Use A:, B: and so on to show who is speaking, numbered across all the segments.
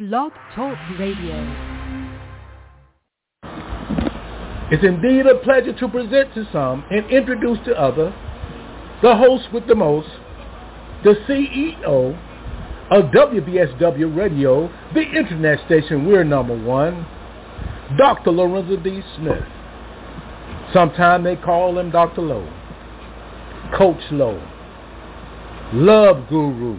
A: Blog Talk Radio.
B: It's indeed a pleasure to present to some and introduce to others the host with the most, the CEO of WBSW Radio, the internet station we're number one, Dr. Lorenzo D. Smith. Sometimes they call him Dr. Lowe, Coach Lowe, Love Guru,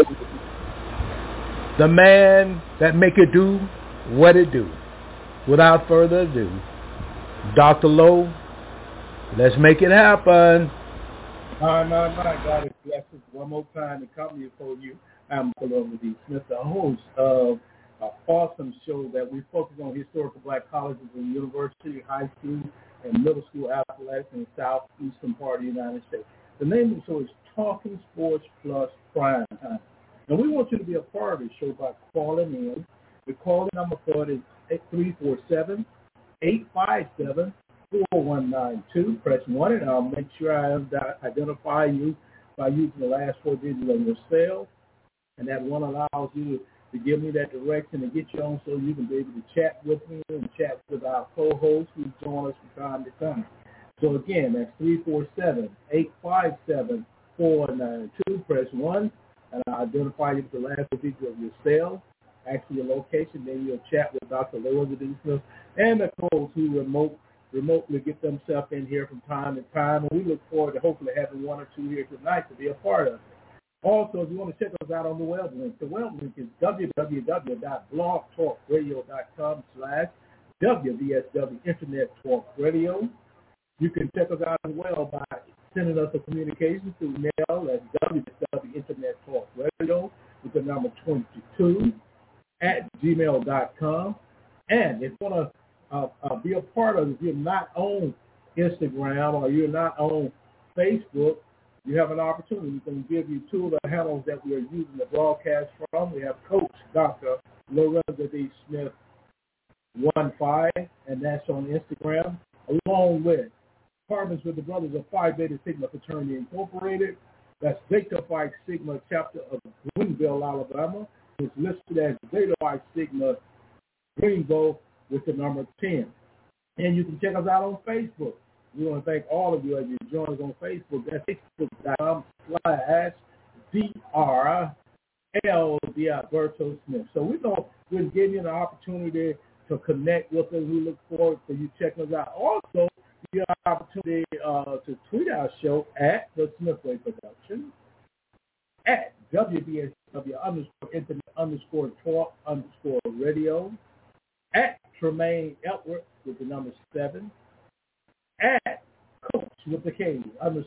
B: the man that make it do what it do. Without further ado, Dr. Lowe, let's make it happen.
C: My God is blessed one more time to come here for you. I'm Lorenzo D. Smith, the host of an awesome show that we focus on historical black colleges and university, high school, and middle school athletics in the southeastern part of the United States. The name of the show is Talking Sports Plus Prime Time. And we want you to be a part of the show by calling in. The calling number for it is 347-857-4192. Press 1, and I'll make sure I identify you by using the last four digits of your cell. And that one allows you to give me that direction and get you on so you can be able to chat with me and chat with our co-hosts who join us from time to time. So again, that's 347-857-4192. Press 1, and I'll identify you with the last four digits of your cell. Actually, your location, then you'll chat with Dr. Lorenzo D. Smith and the co-hosts who remotely get themselves in here from time to time. And we look forward to hopefully having one or two here tonight to be a part of it. Also, if you want to check us out on the web link, the web link is www.blogtalkradio.com/WBSW Internet Talk Radio. You can check us out as well by sending us a communication through mail at WBSW Internet Talk Radio with the number 22 at gmail.com. And if you want to be a part of it, if you're not on Instagram or you're not on Facebook, you have an opportunity. We can give you two of the handles that we are using the broadcast from. We have Coach Dr. Lorenzo D. Smith 15, and that's on Instagram, along with Partners with the Brothers of Phi Beta Sigma Fraternity Incorporated. That's Beta Phi Sigma chapter of Greenville, Alabama. It's listed as Beta Phi Sigma Greenville with the number 10. And you can check us out on Facebook. We want to thank all of you as you join us on Facebook. That's Facebook.com/DRLDalberto Smith. So we'll give you an opportunity to connect with us. We look forward to you checking us out. Also, you have an opportunity to tweet our show at the Smithway Production, at WBSW_Internet_Talk_Radio, at Tremaine Edwards with the number 7, at Coach with the K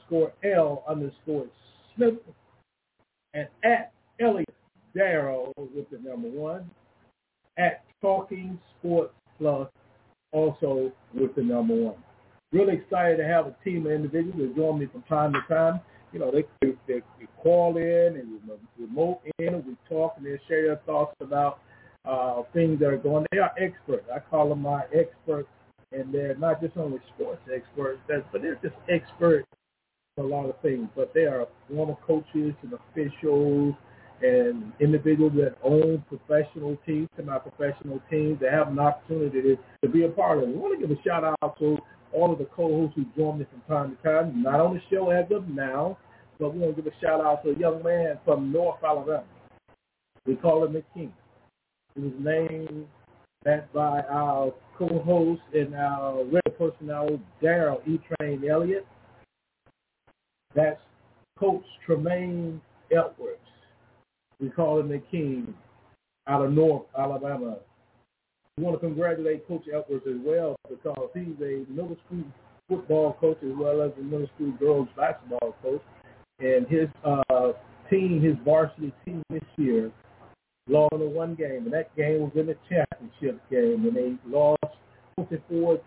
C: _L_Smith, and at Elliot Darrow with the number 1, at Talking Sports Plus also with the number 1. Really excited to have a team of individuals that join me from time to time. You know, they call in and we remote in and we talk and they share their thoughts about things that are going on. They are experts. I call them my experts, and they're not just only sports experts, but they're just experts in a lot of things. But they are former coaches and officials and individuals that own professional teams, semi-professional teams, that have an opportunity to be a part of it. We want to give a shout-out to all of the co-hosts who join me from time to time, not on the show as of now, but we want to give a shout-out to a young man from North Alabama. We call him the King. He was named that by our co-host and our radio personnel, Darrell E. Train Elliott. That's Coach Tremaine Edwards. We call him the King out of North Alabama. We want to congratulate Coach Edwards as well because he's a middle school football coach as well as a middle school girls basketball coach. And his team, his varsity team this year, lost in one game, and that game was in the championship game, and they lost 22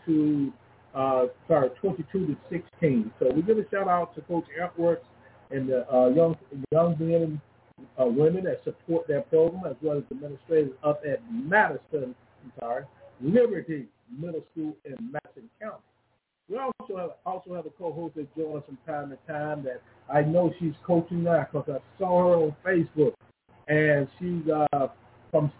C: to 16. So we give a shout out to Coach Edwards and the young men and women that support that program, as well as the administrators up at Liberty Middle School in Madison County. We also have a co-host that joins us from time to time that I know she's coaching now because I saw her on Facebook. And she's from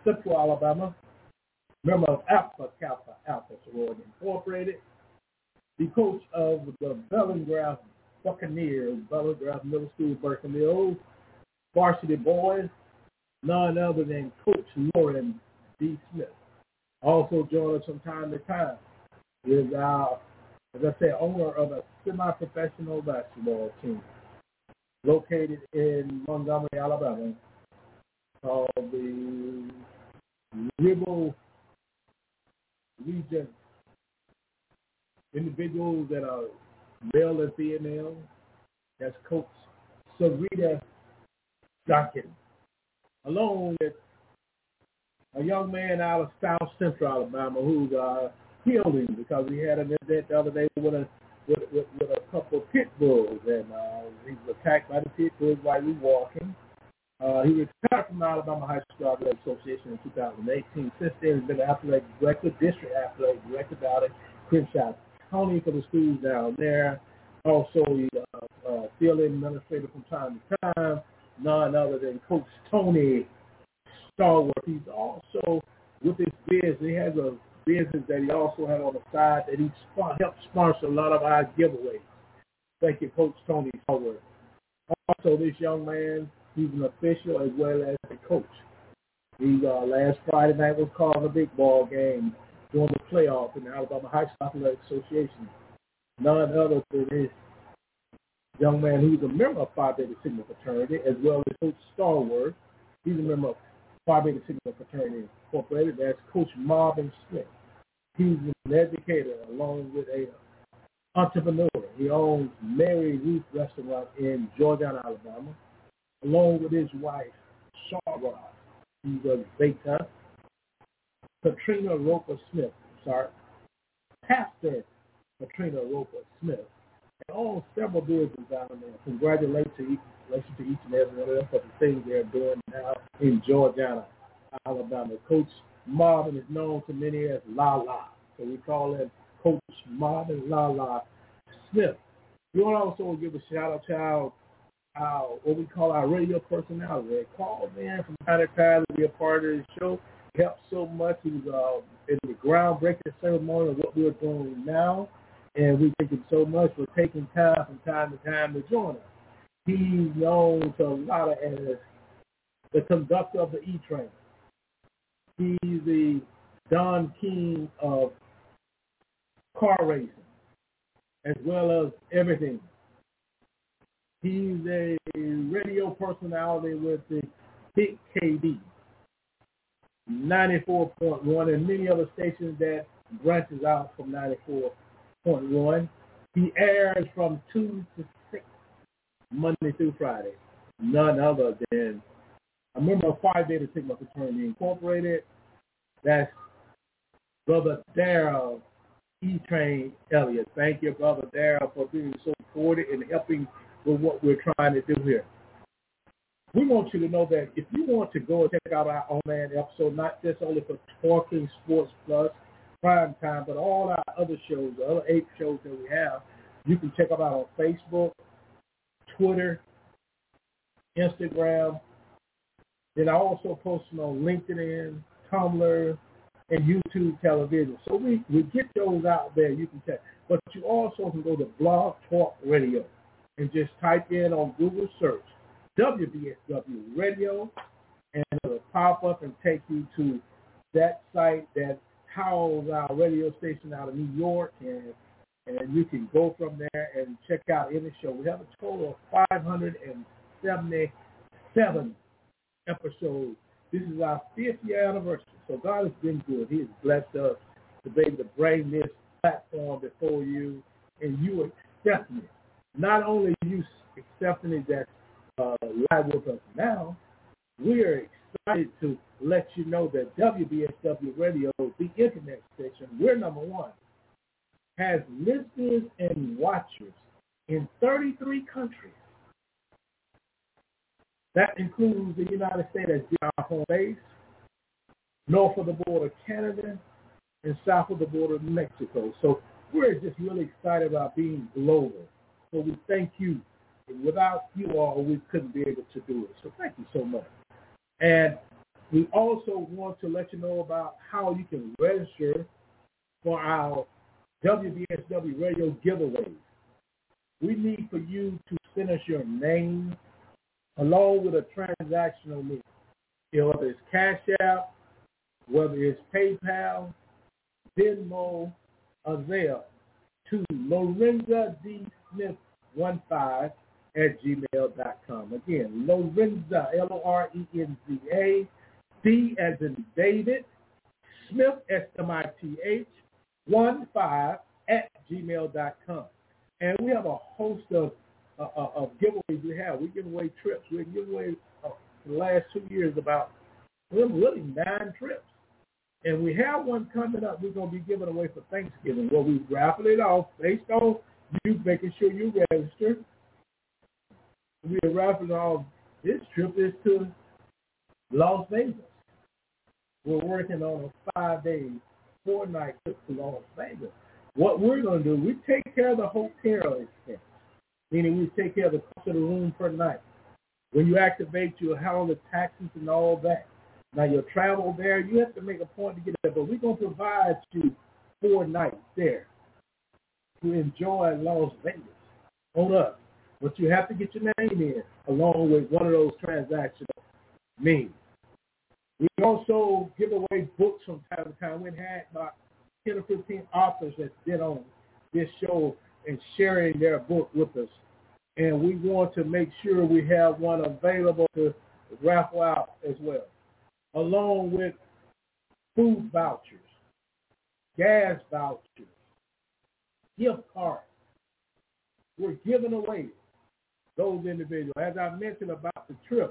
C: Central Alabama, member of Alpha Kappa Alpha Sorority Incorporated, the coach of the Bellingraph Buccaneers, Bellingraph Middle School, Burkeville, varsity boys, none other than Coach Lauren D. Smith. Also join us from time to time is our, as I said, owner of a semi-professional basketball team located in Montgomery, Alabama, called the Ribble Region. Individuals that are male and female. That's Coach Sarita Duncan, along with a young man out of South Central Alabama who's healing because he had an event the other day with a couple of pit bulls, and he was attacked by the pit bulls while he was walking. He retired from Alabama High School Athletic Association in 2018. Since then, he's been an athletic director, district athletic director down at Crenshaw County for the schools down there. Also, he's field administrator from time to time, none other than Coach Tony Starwood. He's also, with his business, he has a business that he also has on the side that he helps sponsor a lot of our giveaways. Thank you, Coach Tony Starwood. Also, this young man, he's an official as well as a coach. He last Friday night was calling a big ball game during the playoff in the Alabama High School Athletic Association. None other than this young man who's a member of Phi Beta Sigma Fraternity, as well as Coach Starwood. He's a member of Phi Beta Sigma Fraternity Incorporated. That's Coach Marvin Smith. He's an educator along with a entrepreneur. He owns Mary Ruth Restaurant in Georgetown, Alabama, along with his wife, Shara. He's a baker. Pastor Katrina Roper Smith, and owns several businesses down there. Congratulations to each and every one of them for the things they're doing now in Georgetown, Alabama. Coach Marvin is known to many as Lala, so we call him Coach Marvin Lala Smith. We want to also give a shout out to our what we call our radio personality. They call in from time to time to be a part of the show. Helped so much. He was in the groundbreaking ceremony of what we're doing now, and we thank him so much for taking time from time to time to join us. He's known to a lot of as the conductor of the E-Train. He's the Don King of car racing, as well as everything. He's a radio personality with the Big KD 94.1 and many other stations that branches out from 94.1. He airs from 2 to 6 Monday through Friday. None other than a member of Phi Beta Sigma Fraternity Incorporated. That's Brother Darrell E-Train Elliott. Thank you, Brother Darrell, for being so supportive and helping with what we're trying to do here. We want you to know that if you want to go and check out our online episode, not just only for Talking Sports Plus, Prime Time, but all our other shows, the other 8 shows that we have, you can check them out on Facebook, Twitter, Instagram. Then I also post them on LinkedIn, Tumblr, and YouTube television. So we get those out there. You can check. But you also can go to Blog Talk Radio and just type in on Google search WBSW Radio, and it'll pop up and take you to that site that houses our radio station out of New York, and you can go from there and check out any show. We have a total of 577 episodes. This is our 5th year anniversary, so God has been good. He has blessed us to be able to bring this platform before you, and you accepting it. Not only you accepting it that's live with us now, we're excited to let you know that WBSW Radio, the internet station, we're number 1, has listeners and watchers in 33 countries. That includes the United States as our home base, north of the border Canada, and south of the border Mexico. So we're just really excited about being global. So we thank you. Without you all, we couldn't be able to do it. So thank you so much. And We also want to let you know about how you can register for our WBSW radio giveaways. We need for you to send us your name along with a transactional link. Whether it's Cash App, whether it's PayPal, Venmo, or Zelle, to Lorenza D. Smith 15 at gmail.com. Again, Lorenza, Lorenza, D as in David, Smith, Smith, 15 at gmail.com. And we have a host of giveaways we have. We give away trips. We give away for the last 2 years about really 9 trips. And we have one coming up we're going to be giving away for Thanksgiving where we raffle it off based on you making sure you register. We are raffling off. This trip is to Las Vegas. We're working on a 5-day, 4-night trip to Las Vegas. What we're going to do, we take care of the hotel expense, meaning we take care of the cost of the room per night. When you activate, you'll handle the taxes and all that. Now, your travel there, you have to make a point to get there, but we're going to provide you 4 nights there to enjoy Las Vegas on us. But you have to get your name in along with one of those transactional means. We also give away books from time to time. We've had about 10 or 15 authors that's been on this show and sharing their book with us. And we want to make sure we have one available to raffle out as well, along with food vouchers, gas vouchers, gift cards. We're giving away those individuals. As I mentioned about the trips,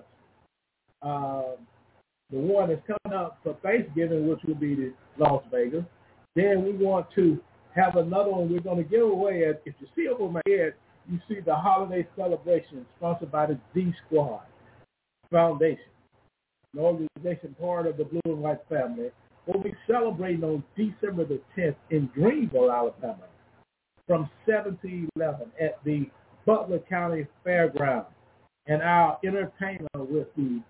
C: the one that's coming up for Thanksgiving, which will be the Las Vegas. Then we want to have another one we're going to give away. If you see over my head, you see the holiday celebration sponsored by the D Squad Foundation, an organization part of the Blue and White family. We'll be celebrating on December the 10th in Greenville, Alabama, from 7 to 11 at the Butler County Fairgrounds. And our entertainer with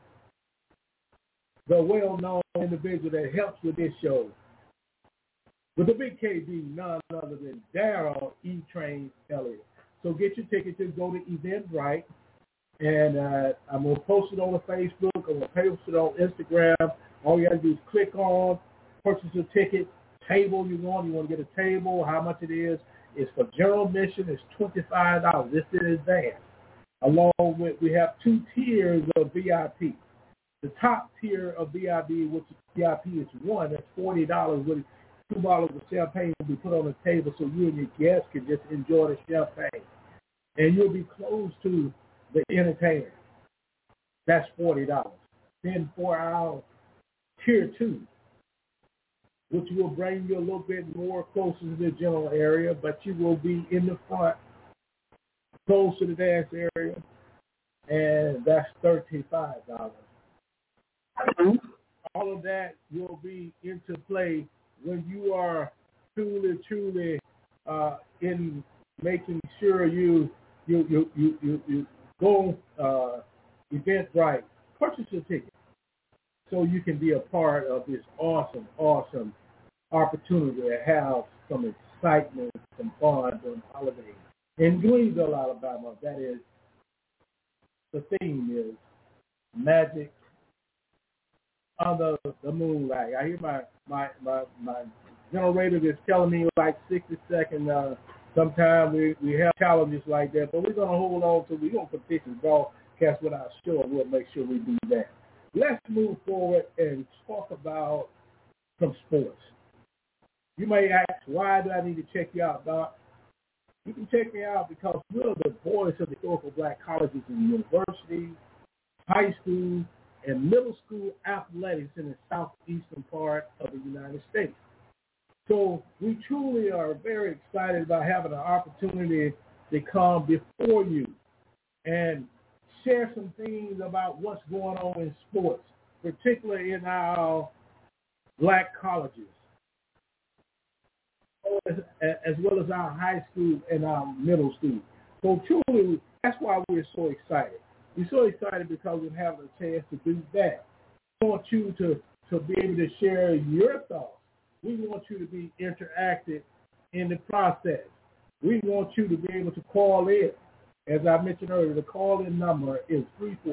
C: the well-known individual that helps with this show, with the big KB, none other than Daryl E-Train Elliott. So get your tickets. Just go to Eventbrite, and I'm going to post it on the Facebook. I'm going to post it on Instagram. All you got to do is click on, purchase a ticket, table you want. You want to get a table, how much it is. It's for general admission. It's $25. This in advance. Along with, we have 2 tiers of VIP. The top tier of VIP, which is VIP is 1, that's $40 with 2 bottles of champagne will be put on the table so you and your guests can just enjoy the champagne. And you'll be close to the entertainer. That's $40. Then for our tier 2, which will bring you a little bit more closer to the general area, but you will be in the front, close to the dance area, and that's $35. All of that will be into play when you are truly in making sure you go Eventbrite, purchase a ticket so you can be a part of this awesome opportunity to have some excitement, some fun during holidays. In Greenville, Alabama, that is, the theme is magic under the moonlight. I hear my generator that's telling me like 60 seconds. Sometimes we have challenges like that, but we're going to hold on to, we're going to petition broadcast with our show, and we'll make sure we do that. Let's move forward and talk about some sports. You may ask, why do I need to check you out, Doc? You can check me out because we're the voice of the historical black colleges and universities, high school, and middle school athletics in the southeastern part of the United States. So we truly are very excited about having an opportunity to come before you and share some things about what's going on in sports, particularly in our black colleges, as well as our high school and our middle school. So truly, that's why we're so excited. We're so excited because we're having a chance to do that. want you to be able to share your thoughts. We want you to be interactive in the process. We want you to be able to call in. As I mentioned earlier, the call-in number is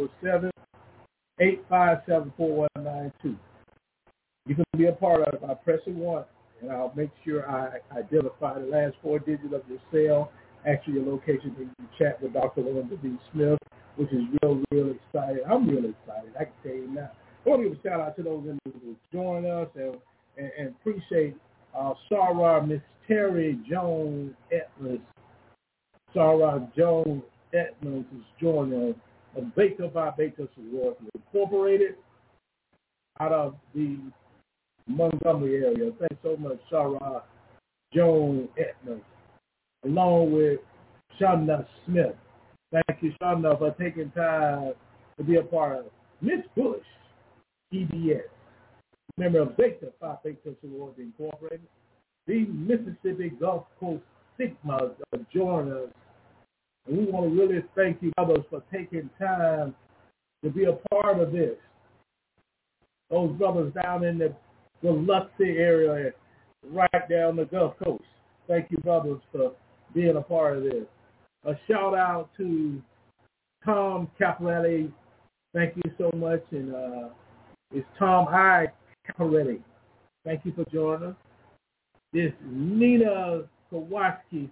C: 347-857-4192. You can be a part of it by pressing 1, and I'll make sure I identify the last 4 digits of your cell, actually your location, and you chat with Dr. Linda B. Smith, which is real exciting. I'm really excited. I can tell you now. I want to give a shout out to those individuals who join us and appreciate Sarah Miss Terry Jones Edmonds. Sarah Jones Edmonds is joining us of Baker by Baker Awards Incorporated out of the Montgomery area. Thanks so much, Sarah Jones Edmonds, along with Shonda Smith. Thank you, Shonda, for taking time to be a part of Miss Bush, EBS, member of Baker by Baker Awards Incorporated. The Mississippi Gulf Coast Sigmas are joining us. And we want to really thank you, brothers, for taking time to be a part of this. Those brothers down in the Biloxi area, right down the Gulf Coast. Thank you, brothers, for being a part of this. A shout out to Tom Caporetti. Thank you so much. And it's Tom I. Caporetti. Thank you for joining us. This Nina Kowalski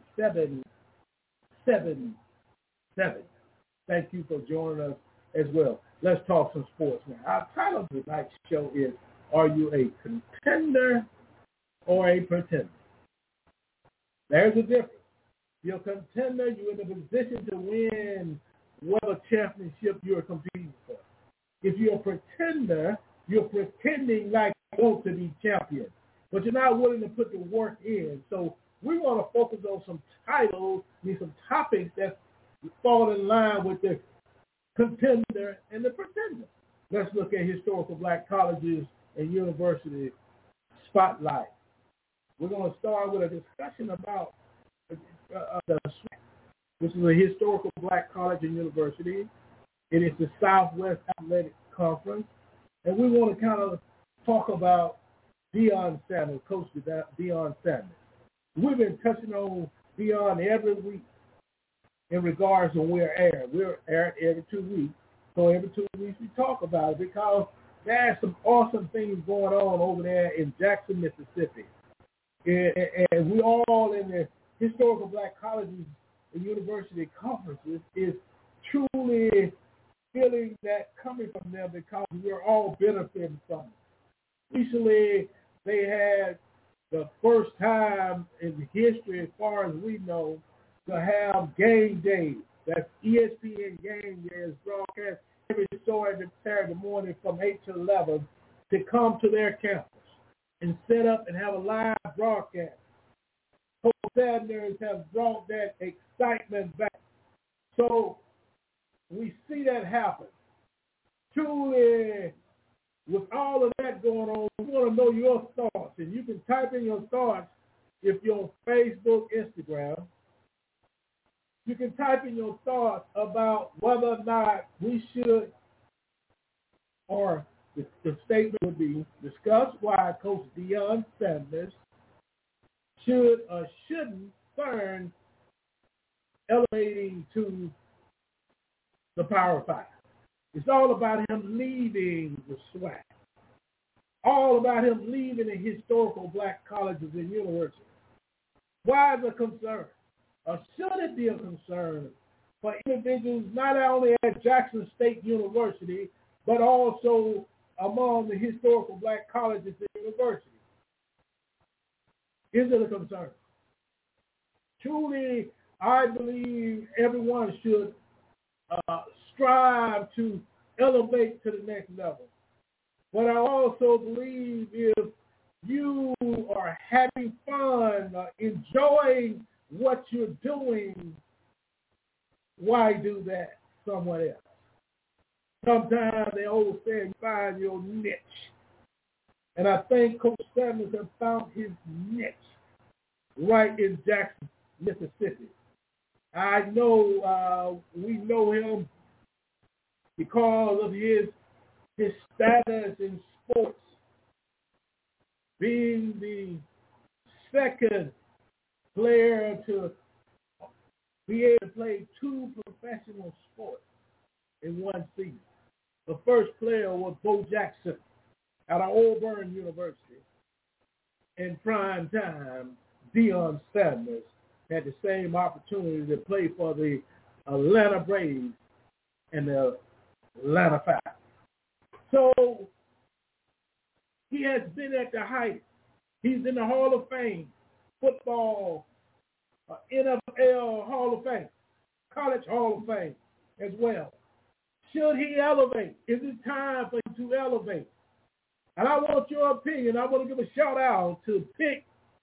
C: 777. Thank you for joining us as well. Let's talk some sports now. Our title of tonight's show is, are you a contender or a pretender? There's a difference. You're a contender, you're in a position to win whatever championship you're competing for. If you're a pretender, you're pretending like you want to be champion, but you're not willing to put the work in. So we want to focus on some titles, some topics that fall in line with the contender and the pretender. Let's look at historical black colleges and university spotlight. We're going to start with a discussion about the SWAC. This is a historical black college and university. It is the Southwest Athletic Conference. And we want to kind of talk about Deion Sanders, Coach Deion Sanders. We've been touching on Deion every week in regards to we're aired. We're aired every 2 weeks. So every 2 weeks we talk about it because there's some awesome things going on over there in Jackson, Mississippi. And we all in the historical black colleges and university conferences is truly feeling that coming from them because we're all benefiting from it. Recently, they had the first time in history, as far as we know, to have game day. That's ESPN Game Day is broadcast every Saturday morning from 8 to 11 to come to their campus and set up and have a live broadcast. Coach Sanders have brought that excitement back. So we see that happen. Truly, with all of that going on, we want to know your thoughts. And you can type in your thoughts if you're on Facebook, Instagram. You can type in your thoughts about whether or not we should, or the statement would be, discuss why Coach Deion Sanders should or shouldn't turn elevating to the Power 5. It's all about him leaving the SWAC. All about him leaving the historical black colleges and universities. Why is it a concern? Or should it be a concern for individuals not only at Jackson State University, but also among the historical black colleges and universities? Is it a concern? Truly, I believe everyone should strive to elevate to the next level. But I also believe if you are having fun, enjoying what you're doing, why do that somewhere else? Sometimes the old saying, find your niche. And I think Coach Sanders has found his niche right in Jackson, Mississippi. I know we know him because of his his status in sports, being the second player to be able to play 2 professional sports in one season. The first player was Bo Jackson out of Auburn University. In prime time, Deion Sanders had the same opportunity to play for the Atlanta Braves and the Atlanta Falcons. So he has been at the height. He's in the Hall of Fame, football, NFL Hall of Fame, college Hall of Fame as well. Should he elevate? Is it time for him to elevate? And I want your opinion. I want to give a shout out to Pick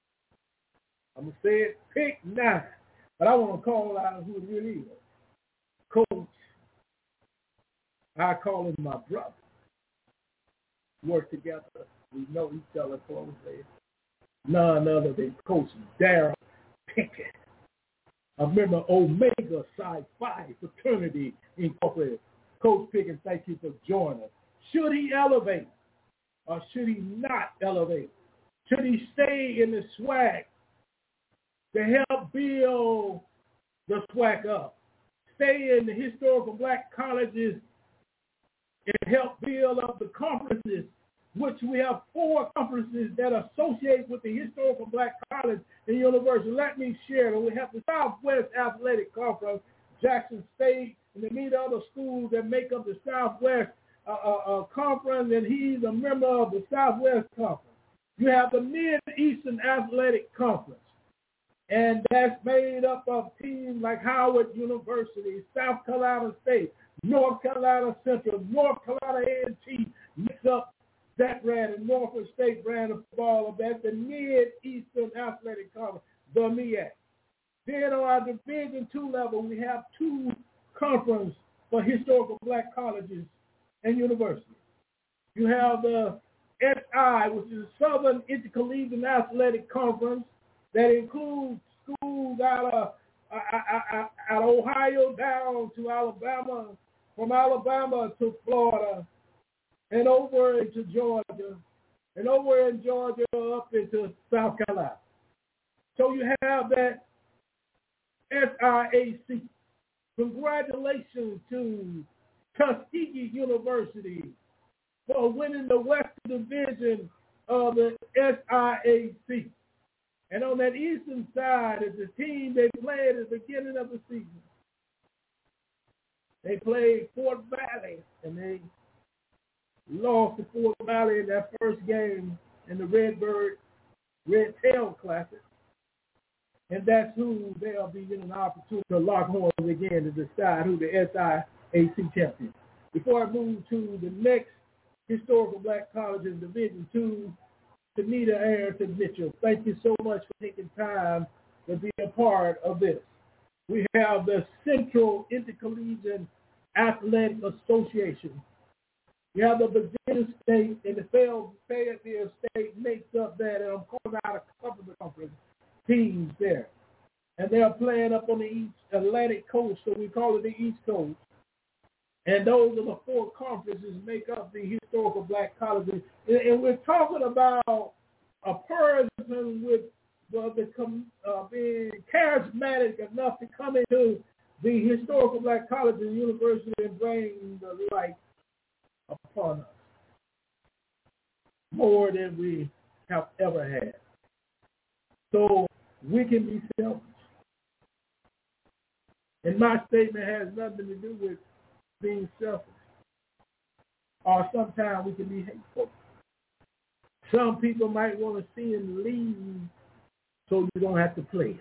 C: 9. But I want to call out who it really is. Coach, I call him my brother. Work together. We know each other closely. None other than Coach Darryl Pickett, a member of Omega Psi Phi Fraternity Incorporated. Coach Pickett, thank you for joining us. Should he elevate or should he not elevate? Should he stay in the SWAC to help build the SWAC up? Stay in the historical black colleges and help build up the conferences, which we have 4 conferences that associate with the historical black college and university. Let me share that we have the Southwest Athletic Conference, Jackson State, and the many other schools that make up the Southwest Conference, and he's a member of the Southwest Conference. You have the Mid-Eastern Athletic Conference, and that's made up of teams like Howard University, South Carolina State, North Carolina Central, North Carolina A&T, mix up that brand and Norfolk State brand of football. That's the Mid-Eastern Athletic Conference, the MEAC. Then on our Division II level, we have 2 conferences for historical black colleges and universities. You have the SI, which is the Southern Intercollegiate Athletic Conference, that includes schools out of Ohio down to Alabama, from Alabama to Florida, and over into Georgia, and over in Georgia up into South Carolina. So you have that SIAC. Congratulations to Tuskegee University for winning the Western Division of the SIAC. And on that eastern side is the team they played at the beginning of the season. They played Fort Valley, and they lost to Fort Valley in that first game in the Red Tail Classic. And that's who they'll be getting an opportunity to lock horns again to decide who the SIAC champion. Before I move to the next historical black college in Division II, Tanita Ayrton Mitchell, thank you so much for taking time to be a part of this. We have the Central Intercollegiate Athletic Association. You have the Virginia State and the Fayetteville State makes up that, and I'm calling out a couple of the conference teams there. And they're playing up on the East Atlantic coast, so we call it the East Coast. And those are the 4 conferences make up the historical black colleges. And we're talking about a person with being charismatic enough to come into the historical black college and university and bring the light upon us more than we have ever had. So we can be selfish. And my statement has nothing to do with being selfish. Or sometimes we can be hateful. Some people might want to see him leave so you don't have to play.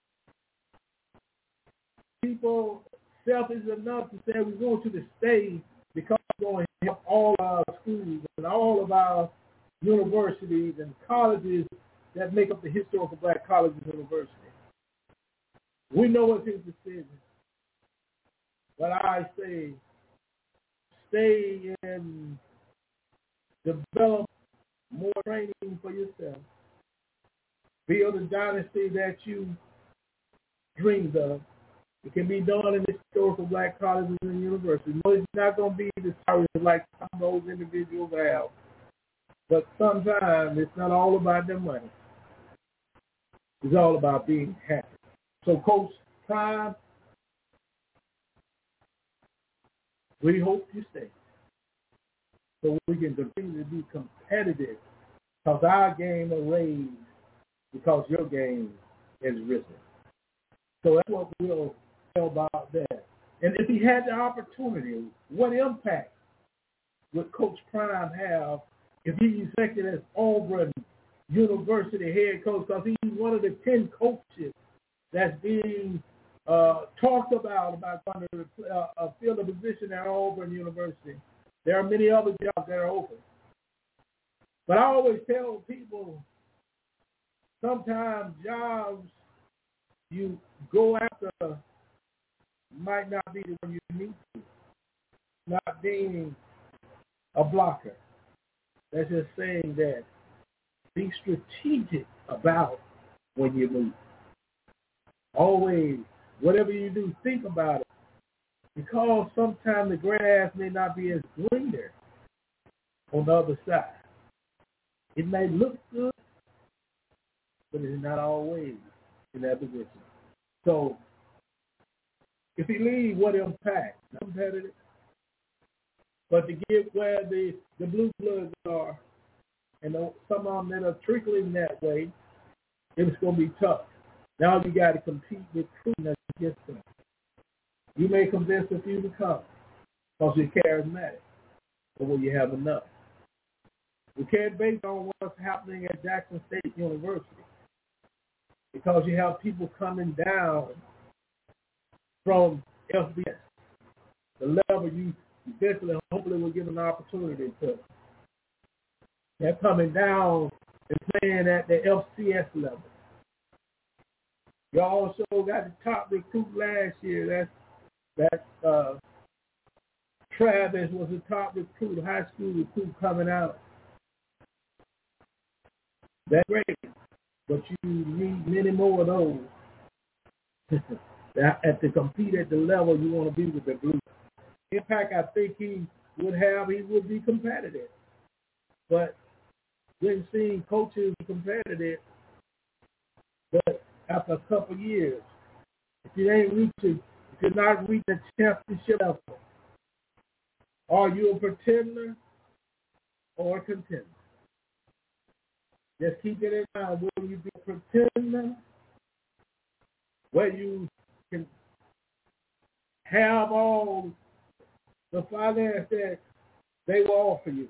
C: People selfish enough to say we want you to stay because we're going to help all our schools and all of our universities and colleges that make up the historical black colleges and universities. We know it's his decision. But I say, stay and develop more training for yourself. Build a dynasty that you dreamed of. It can be done in historical black colleges and universities. No, it's not going to be the stories like some of those individuals have. But sometimes it's not all about their money. It's all about being happy. So, Coach Prime, we hope you stay so we can continue to be competitive because our game is raised because your game is risen. So that's what we'll tell about that. And if he had the opportunity, what impact would Coach Prime have if he's elected as Auburn University head coach? Because he's one of the 10 coaches that's being talked about going to fill a position at Auburn University. There are many other jobs that are open. But I always tell people, sometimes jobs you go after might not be the one you need to. Not being a blocker. That's just saying that be strategic about when you move. Always, whatever you do, think about it. Because sometimes the grass may not be as green there on the other side. It may look good, but it's not always in that position. So, if he leaves, what impact? Competitive. But to get where the blue bloods are, and some of them that are trickling that way, it's going to be tough. Now you got to compete with recruiting against them. You may convince a few to come because you're charismatic, but will you have enough? We can't base on what's happening at Jackson State University because you have people coming down from FBS, the level you eventually, hopefully, will give an opportunity to. They're coming down and playing at the FCS level. You also got the top recruit last year. That's Travis was the top recruit, high school recruit coming out. That's great, but you need many more of those to compete at the level you want to be with the Blues. Impact I think he would be competitive. But we've seen coaches be competitive, but after a couple of years, if you're not reaching the championship level, are you a pretender or a contender? Just keep it in mind. Will you be a pretender where you can have all the finance that they will offer you,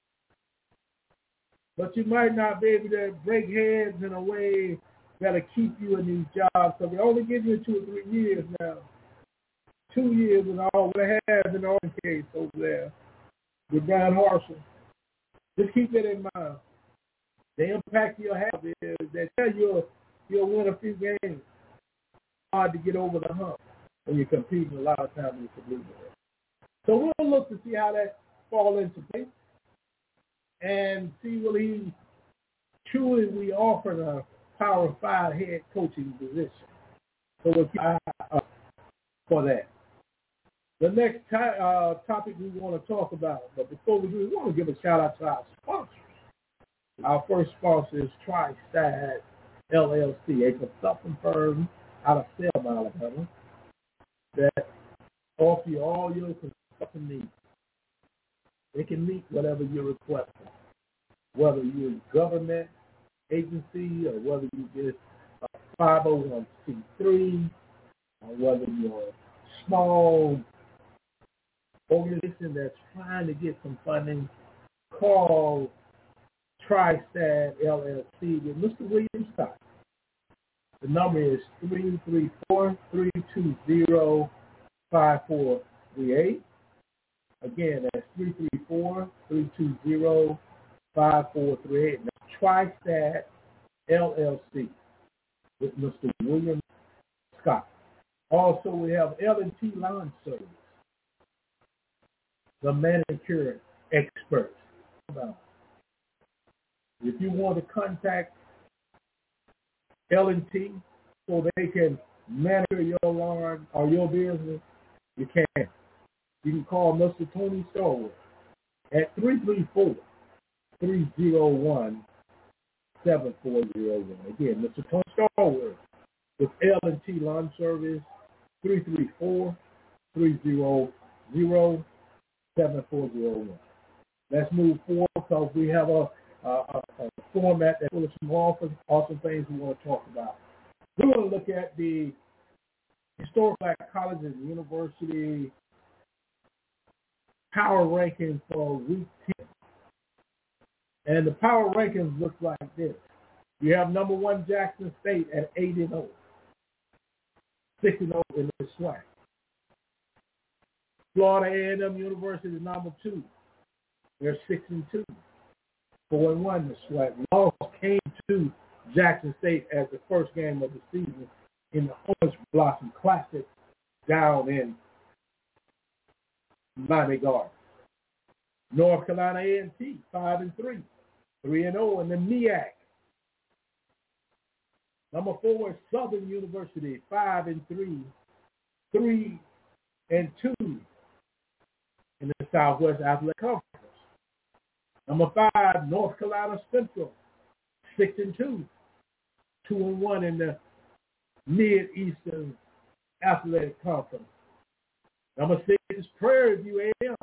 C: but you might not be able to break heads in a way that'll keep you in these jobs. So they only give you 2 or 3 years now. 2 years is all they have in the Orange case over there with Brian Harshel. Just keep it in mind. The impact you'll have is that you'll win a few games. Hard to get over the hump when you're competing a lot of times with the Blue Bulls. So we'll look to see how that falls into place and see will he truly we offer a Power 5 head coaching position. So we'll keep an eye out for that. The next topic we want to talk about, but before we do, we want to give a shout out to our sponsors. Our first sponsor is TriStat LLC, a consulting firm out of Selma, Alabama, that offer you all your consulting needs. They can meet whatever you're requesting, whether you're a government agency or whether you just a 501c3 or whether you're a small organization that's trying to get some funding. Call TriStat LLC with Mr. William Scott. The number is 334-320-5438. Again, that's 334-320-5438. That's TriStat LLC with Mr. William Scott. Also, we have L&T Lawn Service, the manicure experts. If you want to contact L&T so they can manicure your lawn or your business, you can. You can call Mr. Tony Stallworth at 334-301-7401. Again, Mr. Tony Stallworth with L&T Lawn Service, 334-300-7401. Let's move forward because we have a format that's full of some awesome things we want to talk about. We're going to look at the historic black colleges and university power rankings for week 10. And the power rankings look like this. You have number 1 Jackson State at 8-0. 6-0 in the SWAC. Florida A&M University is number 2. They're 6-2. 4-1 in the SWAC. Loss came to Jackson State as the first game of the season in the Orange Blossom Classic down in Miami Gardens. North Carolina A&T, 5-3. 3-0 in the MEAC. Number 4 is Southern University, 5-3. 3-2 in the Southwest Athletic Conference. Number 5, North Carolina Central, 6-2. 2-1 in the Mid-Eastern Athletic Conference. Number 6 is Prairie View A&M,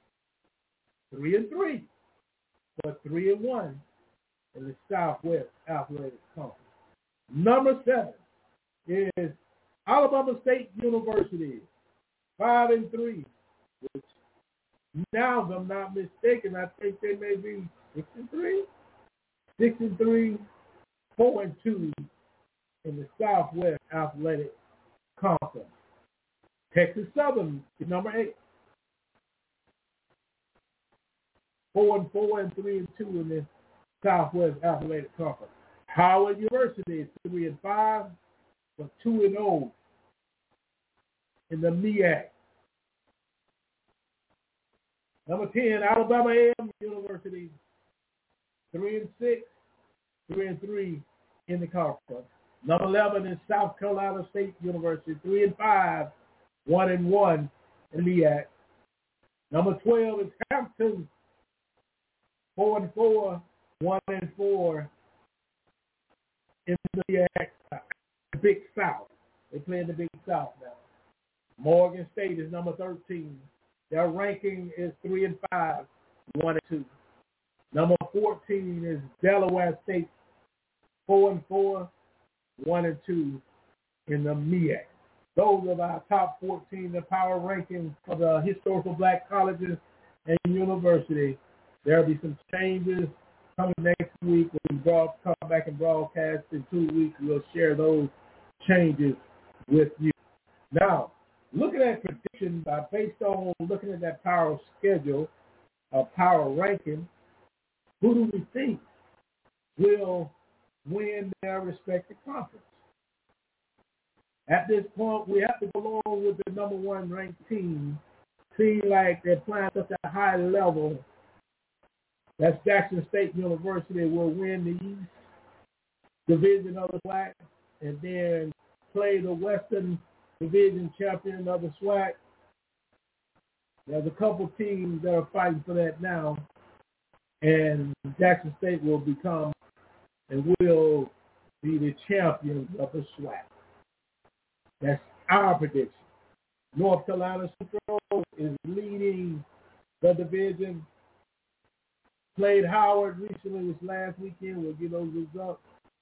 C: 3-3, but 3-1 in the Southwest Athletic Conference. Number 7 is Alabama State University, 5-3, which now, if I'm not mistaken, I think they may be 6-3, 6-3, 4-2 in the Southwest Athletic Conference. Texas Southern is number 8. 4-4 and 3-2 in the Southwest Athletic Conference. Howard University is 3-5, but 2-0 in the MEAC. Number 10, Alabama A&M University, 3-6, 3-3 in the conference. Number 11 is South Carolina State University, 3-5, 1-1 in the MEAC. Number 12 is Hampton, 4-4, 1-4 in the MEAC. Big South. They play in the Big South now. Morgan State is number 13. Their ranking is 3-5, 1-2. Number 14 is Delaware State, 4-4, 1-2 in the MEAC. Those are our top 14, the power rankings for the historical black colleges and universities. There will be some changes coming next week. When we come back and broadcast in 2 weeks, we'll share those changes with you. Now, looking at predictions based on looking at that power schedule, power ranking, who do we think will win their respective conference? At this point, we have to go along with the number 1 ranked team. Seems like they're playing such a high level. That's Jackson State University will win the East Division of the SWAC and then play the Western Division champion of the SWAC. There's a couple teams that are fighting for that now, and Jackson State will become and will be the champions of the SWAC. That's our prediction. North Carolina Central is leading the division. Played Howard recently this last weekend. We'll get those results.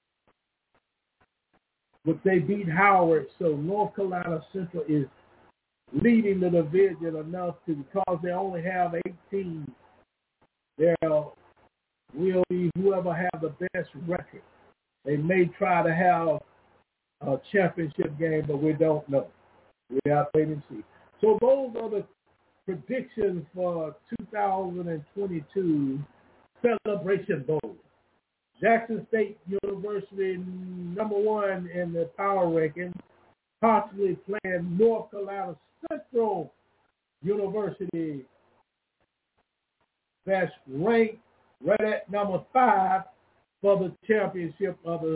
C: But they beat Howard, so North Carolina Central is leading the division enough to, because they only have 8 teams, there will be whoever have the best record. They may try to have a championship game, but we don't know. We have to wait and see. So those are the predictions for 2022 Celebration Bowl. Jackson State University, number 1 in the power ranking, possibly playing North Carolina Central University. That's ranked right at number 5 for the championship of the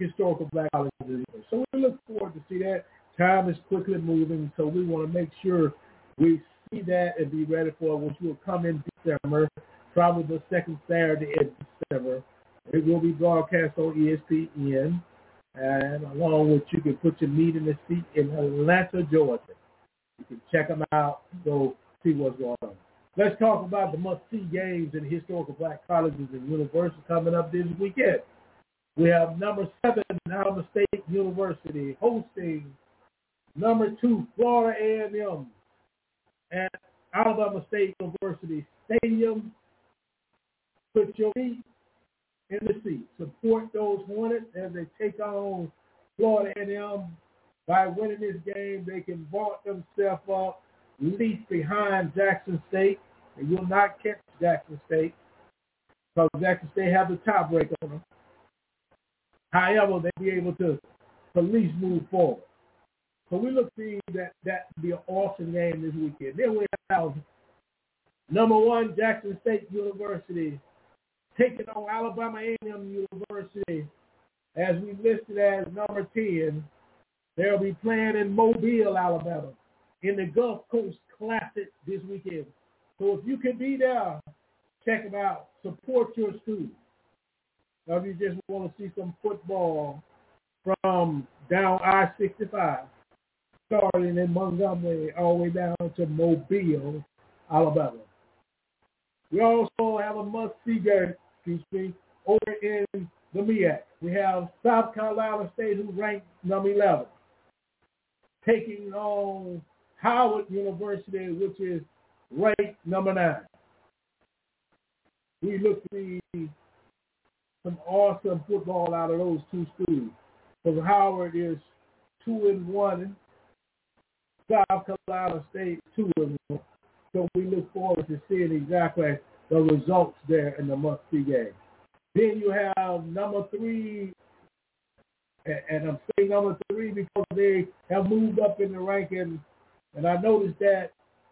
C: historical black colleges. So we look forward to see that. Time is quickly moving, so we want to make sure we see that and be ready for it, which will come in December, probably the second Saturday in December. It will be broadcast on ESPN, and along with you can put your meat in the seat in Atlanta, Georgia. You can check them out, go see what's going on. Let's talk about the must-see games in historical black colleges and universities coming up this weekend. We have number 7, Alabama State University, hosting number 2, Florida A&M at Alabama State University Stadium. Put your feet in the seat. Support those Hornets as they take on Florida A&M. By winning this game, they can vault themselves up, leap behind Jackson State. They will not catch Jackson State because Jackson State have the tiebreaker on them. However, they'll be able to at least move forward. So we look to see that to be an awesome game this weekend. Then we have number 1, Jackson State University taking on Alabama A&M University. As we listed as number 10, they'll be playing in Mobile, Alabama, in the Gulf Coast Classic this weekend. So if you can be there, check them out. Support your school. Now, if you just want to see some football from down I-65, starting in Montgomery all the way down to Mobile, Alabama. We also have a must-see game, over in the MEAC. We have South Carolina State, who ranked number 11, taking on Howard University, which is ranked number 9. We look to see some awesome football out of those two schools. Because Howard is 2-1, South Carolina State 2-1. So we look forward to seeing exactly the results there in the must-see game. Then you have number 3, and I'm saying number 3 because they have moved up in the ranking, and I noticed that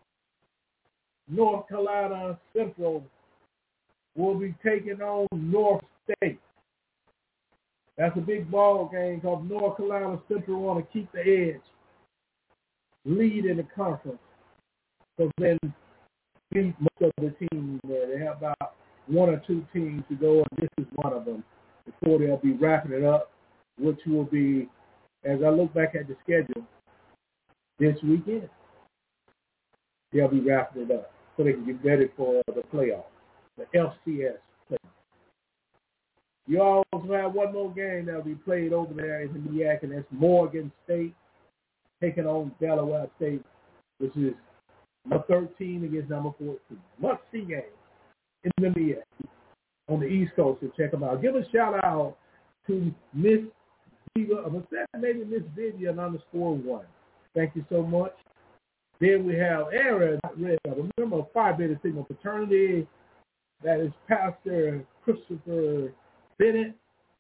C: North Carolina Central will be taking on North State. That's a big ball game because North Carolina Central want to keep the edge, lead in the conference. So then beat most of the teams there. They have about 1 or 2 teams to go, and this is one of them before they'll be wrapping it up, which will be, as I look back at the schedule, this weekend. They'll be wrapping it up so they can get ready for the playoffs, the FCS playoffs. You also have one more game that will be played over there in the MEAC, and that's Morgan State taking on Delaware State, which is number 13 against number 14. Must-see game in the MEAC on the East Coast, so check them out. Give a shout-out to Miss Diva, maybe Miss Vivian _1. Thank you so much. Then we have Aaron Red, remember Phi Beta Sigma Fraternity. That is Pastor Christopher Bennett.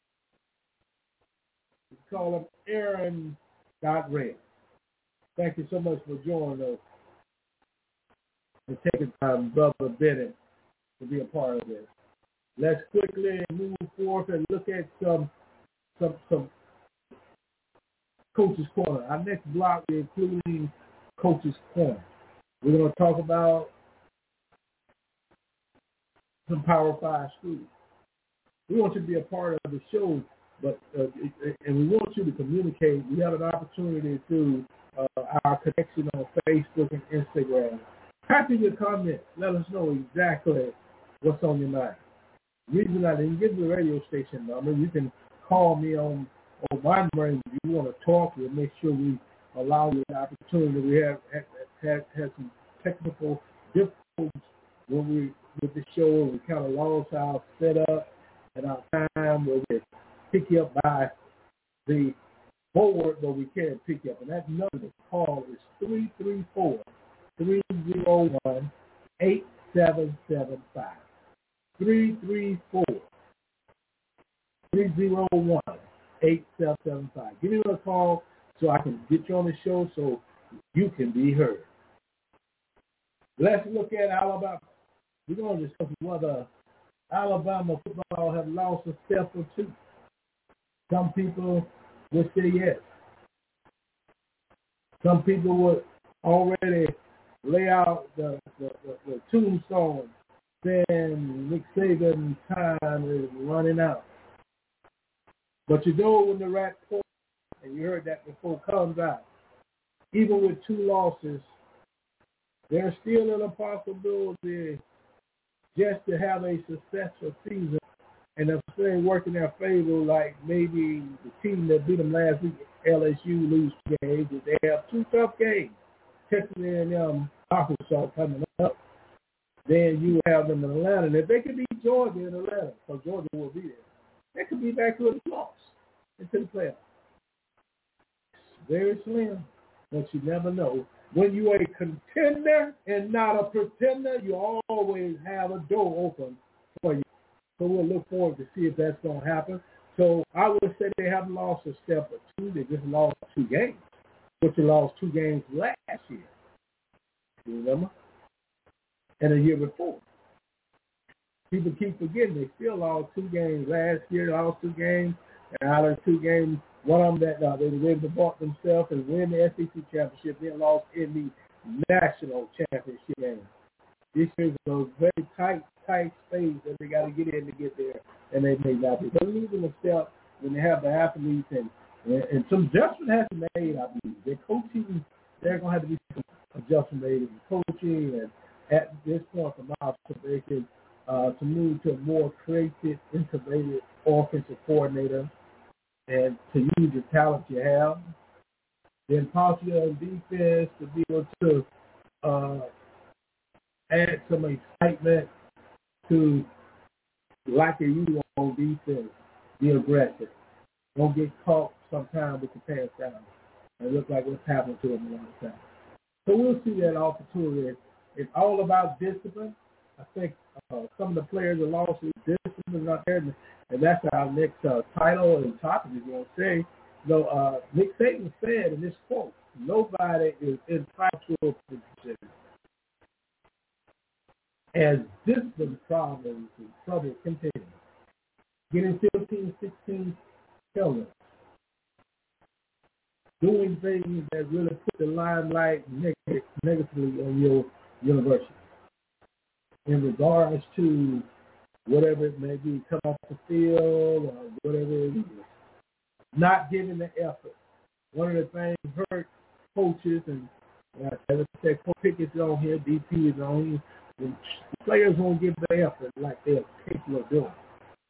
C: We call him Aaron Red. Thank you so much for joining us and taking time, Brother Bennett, to be a part of this. Let's quickly move forward and look at some Coach's Corner. Our next block is including Coach's Corner. We're going to talk about some Power 5 schools. We want you to be a part of the show, but and we want you to communicate. We have an opportunity through our connection on Facebook and Instagram. Type in your comments. Let us know exactly what's on your mind. The reason I didn't give the radio station number, you can call me on my number if you want to talk. We'll make sure we allow you an opportunity. We have had some technical difficulties with the show. We kind of lost our setup and our time where we pick you up by the board, but we can't pick you up. And that number to call is 334-301-8775. 334-301-8775. Give me a call so I can get you on the show so you can be heard. Let's look at Alabama. We're going to discuss whether Alabama football have lost a step or two. Some people would say yes. Some people would already lay out the tombstone saying Nick Saban's time is running out. But you know when the rat poison, and you heard that before, comes out, even with 2 losses, there's still a possibility just to have a successful season. And if things work in their favor, like maybe the team that beat them last week, LSU, lose 2 games, if they have 2 tough games, Texas A&M, Arkansas coming up, then you have them in Atlanta. And if they could beat Georgia in Atlanta, because Georgia will be there, they could be back to a loss into the playoffs. Very slim, but you never know. When you're a contender and not a pretender, you always have a door open for you. So we'll look forward to see if that's going to happen. So I would say they haven't lost a step or 2. They just lost 2 games, which they lost 2 games last year. You remember? And the year before. People keep forgetting they still lost 2 games last year. Lost 2 games, and out of 2 games, one of them that they were able to bought themselves and win the SEC championship, then lost in the national championship game. This is a very tight space that they got to get in to get there, and they may not be. They're losing a step when they have the athletes, and some adjustment has to be made, I believe. Their coaching, there's going to have to be some adjustment made in coaching, and at this point, from my observation, to move to a more creative, integrated offensive coordinator, and to use the talent you have, then possibly on defense to be able to add some excitement to like you do on defense, be aggressive. Don't get caught sometimes with the pants down. It looks like what's happened to them a lot of times. So we'll see that opportunity. It's all about discipline. I think some of the players are lost with discipline not there, and that's our next title and topic is going to say. Nick Saban said in this quote, nobody is entitled to a position as discipline problems and trouble continue. Getting 15, 16 felons. Doing things that really put the limelight negatively on your university. In regards to whatever it may be, come off the field or whatever it is. Not giving the effort. One of the things hurt coaches, and as I said, Coach Pickett's on here, DP is on here. The players won't give the effort like they're capable of doing.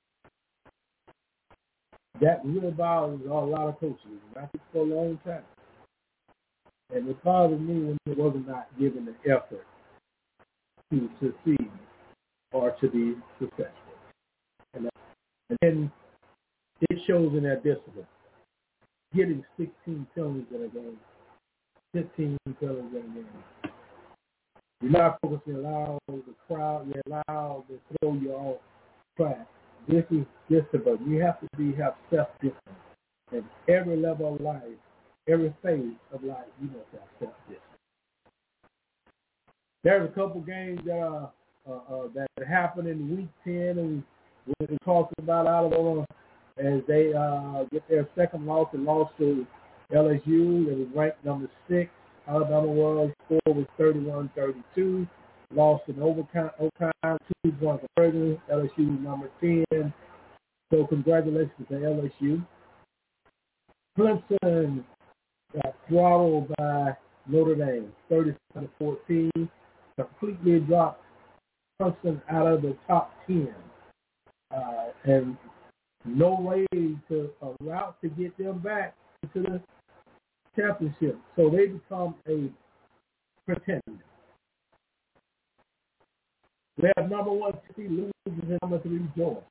C: That really bothers a lot of coaches. I think for a long time. And it bothers me when it wasn't not giving the effort to succeed or to be successful. And then it shows in that discipline. Getting 16 penalties in a game, 15 penalties in a game. You're not focusing, allow the crowd, you allow to throw you off track. This is discipline. You have to have self-discipline. At every level of life, every phase of life, you must have self-discipline. There's a couple games that happened in week 10, and we're talking about Alabama as they get their second loss and lost to LSU. They was ranked number 6. Alabama was. Score was 31-32. Lost in overtime 2 points further. LSU was number 10. So congratulations to LSU. Clemson got throttled by Notre Dame, 37-14. Completely dropped Clemson out of the top 10. And no way to a route to get them back into the championship. So they become a pretender. We have number 1 losing and number 3 Georgia.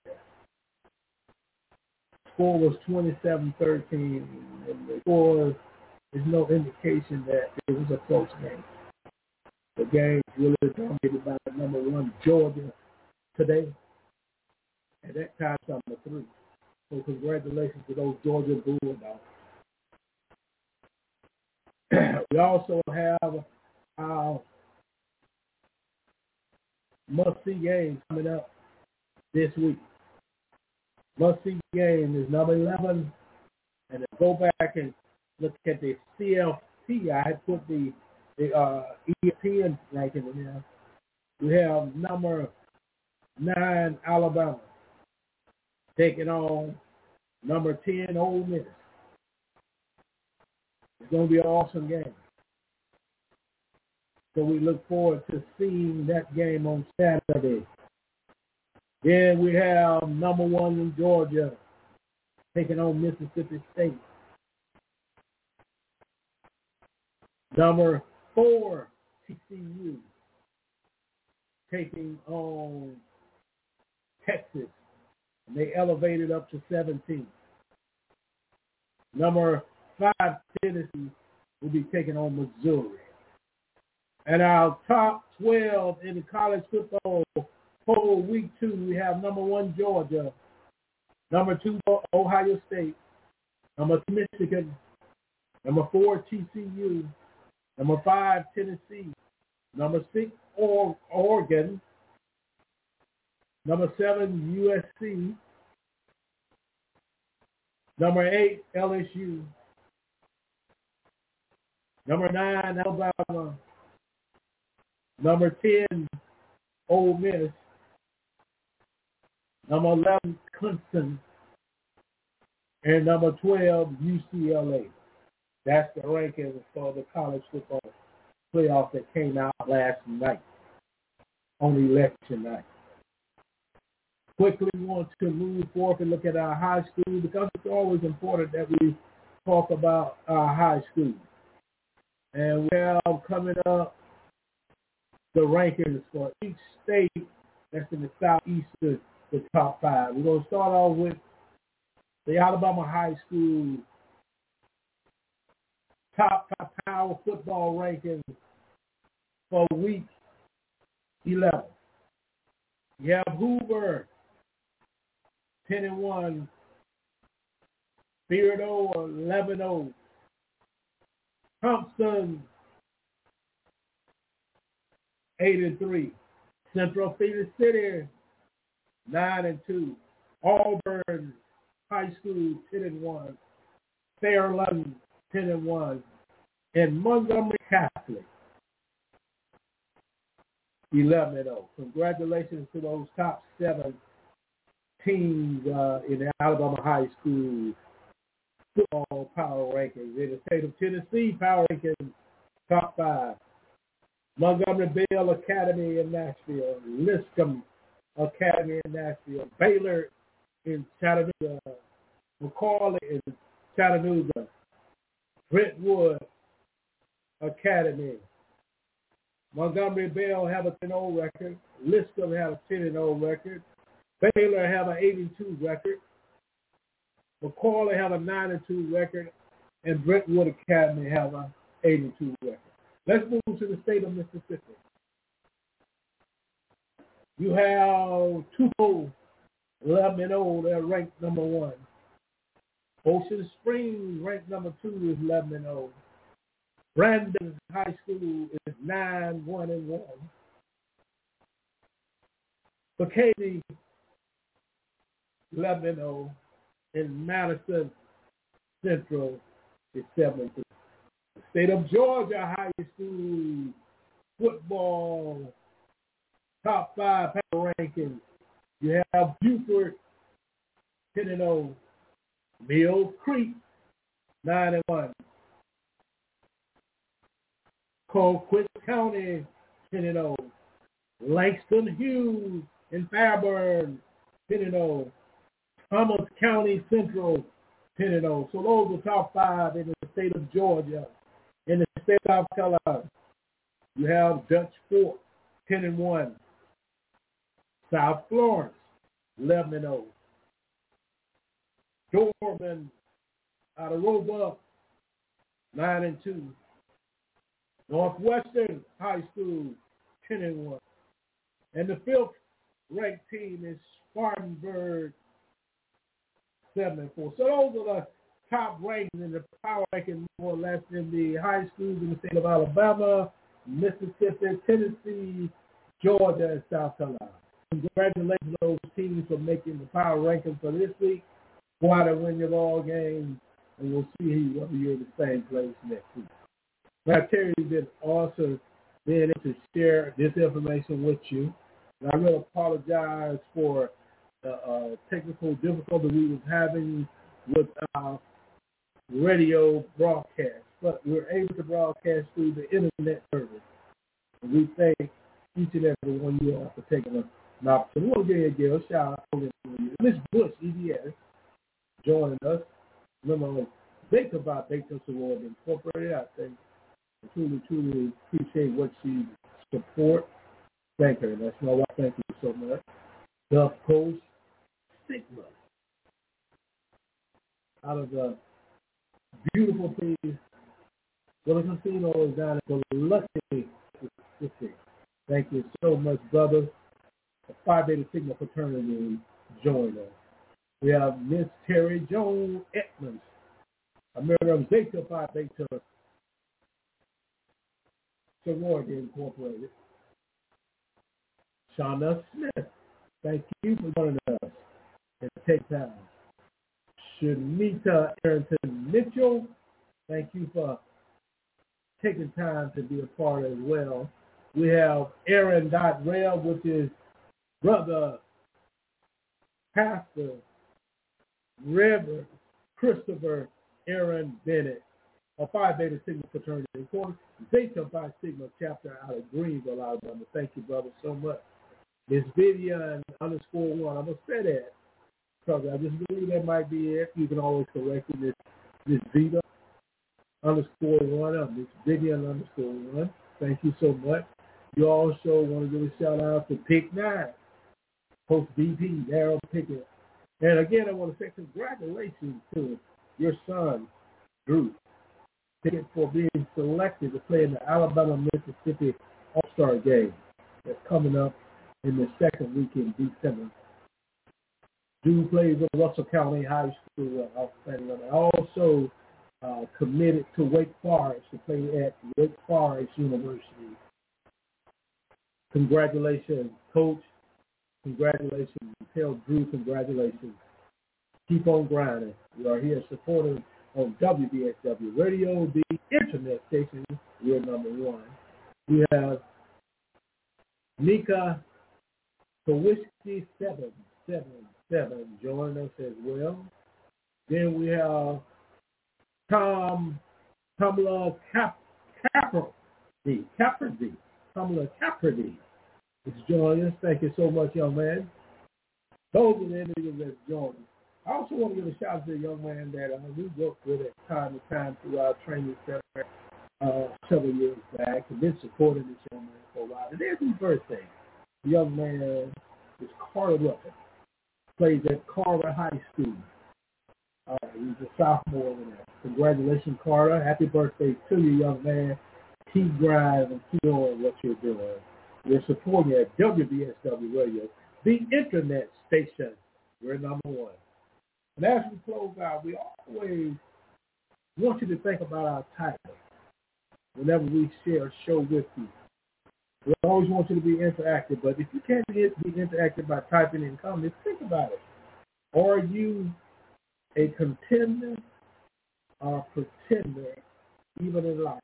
C: Score was 27-13, and the score is no indication that it was a close game. The game really dominated by number 1 Georgia today, and that time number 3. So congratulations to those Georgia Bulldogs. We also have our must-see game coming up this week. Must-see game is number 11 And then go back and look at the CFP. I had put the ESPN ranking in there. We have number 9 Alabama taking on number 10 Ole Miss. It's going to be an awesome game. So we look forward to seeing that game on Saturday. Then we have number 1 in Georgia taking on Mississippi State. Number 4 TCU taking on Texas. And they elevated up to 17. Number 5 Tennessee will be taking on Missouri. And our top 12 in the college football poll week 2, we have number 1 Georgia, number 2 Ohio State, number 2 Michigan, number 4 TCU, number 5 Tennessee, number 6 Oregon, number 7 USC, number 8 LSU, number 9 Alabama, number 10 Ole Miss, number 11 Clemson, and number 12 UCLA. That's the rankings for the college football playoff that came out last night on election night. Quickly want to move forward and look at our high school because it's always important that we talk about our high school. And we have coming up the rankings for each state that's in the southeast of the top 5. We're going to start off with the Alabama High School top power football rankings for week 11. You have Hoover 10-1, Beardo 11-0, Thompson 8-3, Central Phoenix City 9-2, Auburn High School 10-1, Fairland 10-1, and Montgomery Catholic 11-0. Congratulations to those top 7 teams in the Alabama High School football power rankings. In the state of Tennessee, power rankings top 5. Montgomery Bell Academy in Nashville, Lipscomb Academy in Nashville, Baylor in Chattanooga, McCarley in Chattanooga, Brentwood Academy. Montgomery Bell have a 10-0 record. Lipscomb have a 10-0 record. Baylor have an 82 record. McCarley have a 9-2 record. And Brentwood Academy have a 82 record. Let's move to the state of Mississippi. You have Tupelo 11-0. They're ranked number 1. Ocean Springs ranked number 2 is 11-0. Brandon High School is 9-1-1. Katy 11-0. And Madison Central is 7-3. The state of Georgia High School football top 5 power rankings. You have Buford 10-0. Mills Creek 9-1. Colquitt County 10-0. Langston Hughes and Fairburn 10-0. Thomas County Central 10-0. So those are top 5 in the state of Georgia. In the state of South Carolina, you have Dutch Fort 10-1. South Florence 11-0. Dorman out of Roebuck 9-2. Northwestern High School 10-1. And the 5th ranked team is Spartanburg 7-4. So those are the top rankings in the power ranking more or less in the high schools in the state of Alabama, Mississippi, Tennessee, Georgia, and South Carolina. Congratulations to those teams for making the power rankings for this week. Go out and win your ball game. and we'll see whether you're in the same place next week. Now, Terry's been awesome being able to share this information with you. And I really apologize for the technical difficulty we was having with our radio broadcast. But we're able to broadcast through the internet service. And we thank each and every one of you all for taking an opportunity. We'll give you a shout out to Miss Bush, EDS, joining us. Remember, Baker by Baker Award Incorporated. I think truly appreciate what she supports. Thank her. That's my wife. Thank you so much. Gulf Coast Sigma out of the beautiful place. Well, the casino is down at Biloxi, Mississippi. Thank you so much, brother. The Phi Beta Sigma fraternity joined us. We have Miss Terry Jones Edmonds, a member of Zeta Phi Beta Sorority Incorporated. Shauna Smith, thank you for joining us and take time. Shanita Arrington Mitchell, thank you for taking time to be a part as well. We have Aaron Rail, which is Brother Pastor Reverend Christopher Aaron Bennett, a Phi Beta Sigma fraternity incorporated, Zeta Phi Sigma chapter out of Greenville, Alabama. Thank you, brother, so much. Miss Vivian _1. I'm going to say that because I just believe that might be it. You can always correct it. Miss Vita _1. Miss Vivian _1. Thank you so much. You also want to give a shout out to Pick 9, Post BP, Daryl Pickett. And again, I want to say congratulations to your son, Drew Pickett, for being selected to play in the Alabama-Mississippi All-Star game that's coming up in the second week in December. Drew plays at Russell County High School. Also committed to Wake Forest to play at Wake Forest University. Congratulations, Coach. Congratulations. Tell Drew congratulations. Keep on grinding. We are here supporting on WBSW Radio, the internet station. We're number one. We have Mika Kowicki 777 joining us as well. Then we have Kamala Caperdy is joining us. Thank you so much, young man. Those are the individuals that joined us. I also want to give a shout out to the young man that we worked with at time to time through our training center several years back. I've been supporting this young man for a while. Today's his birthday. The young man is Carter Rucker. Plays at Carter High School. He's a sophomore over there. Congratulations, Carter. Happy birthday to you, young man. Keep grinding and keep doing what you're doing. We're supporting you at WBSW Radio, the internet station. We're number one. And as we close out, we always want you to think about our title whenever we share a show with you. We always want you to be interactive, but if you can't be interactive by typing in comments, think about it. Are you a contender or pretender even in life?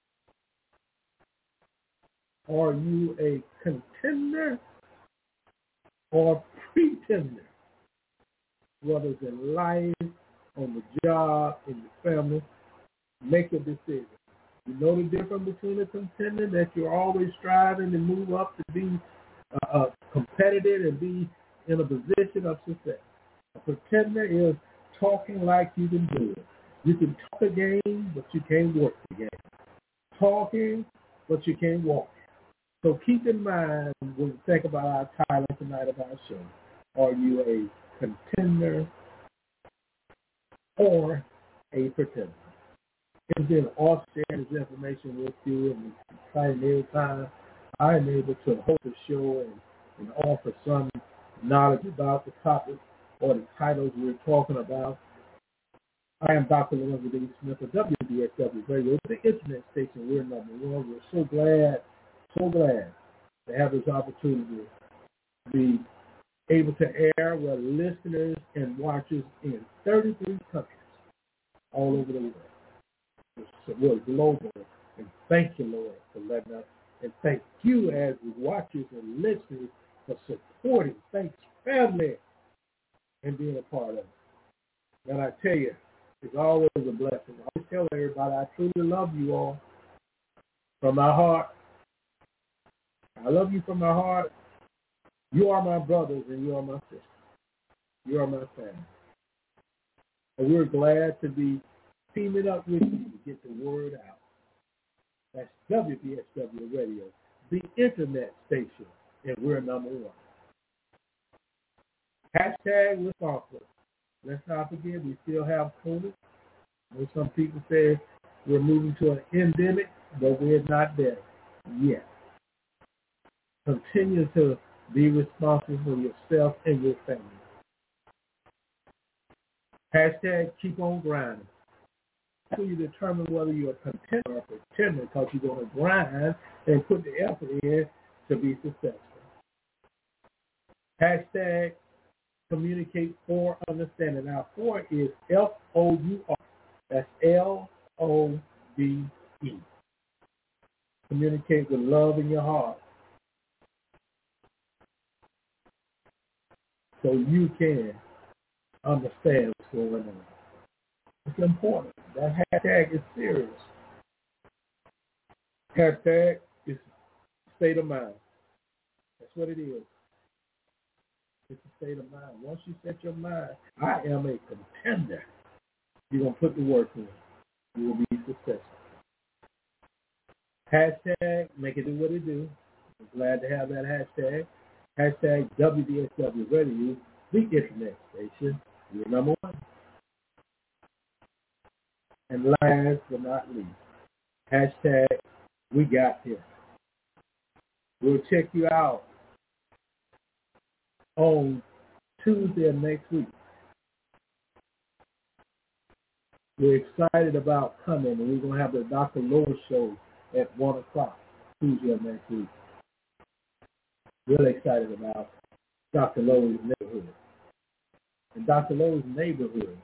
C: Are you a contender or pretender? Whether it's in life, on the job, in the family, make a decision. You know the difference between a contender, that you're always striving to move up to be competitive and be in a position of success. A pretender is talking like you can do it. You can talk a game, but you can't work the game. Talking, but you can't walk. So keep in mind when you think about our title tonight of our show. Are you a contender or a pretender? It's been awesome sharing this information with you, and it's exciting every time I am able to host a show and offer some knowledge about the topic or the titles we're talking about. I am Dr. Lorenzo D. Smith of WBSW Radio, the internet station. We're number one. We're so glad to have this opportunity to be able to air with listeners and watchers in 33 countries. all over the world. We're global. And thank you, Lord, for letting us. And thank you as watchers and listeners for supporting. Thanks, family, and being a part of it. And I tell you, it's always a blessing. I always tell everybody I truly love you all from my heart. I love you from my heart. You are my brothers and you are my sisters. You are my family. And we're glad to be teaming up with you to get the word out. That's WBSW Radio, the internet station, and we're number one. Hashtag responsible. Let's not forget we still have COVID. And some people say we're moving to an endemic, but we're not there yet. Continue to be responsible for yourself and your family. Hashtag keep on grinding. So you determine whether you're a contender or a pretender, because you're going to grind and put the effort in to be successful. Hashtag communicate for understanding. Now, for is F-O-U-R. That's L-O-V-E. Communicate with love in your heart so you can understand what's going on. It's important. That hashtag is serious. Hashtag is state of mind. That's what it is. It's a state of mind. Once you set your mind, I am a contender, you're going to put the work in. You will be successful. Hashtag make it do what it do. I'm glad to have that hashtag. Hashtag WBSW Radio, the internet station. You're number one. And last but not least, hashtag we got this. We'll check you out on Tuesday of next week. We're excited about coming, and we're going to have the Dr. Lowe show at 1 o'clock Tuesday of next week. Really excited about Dr. Lowe's neighborhood. And Dr. Lowe's neighborhood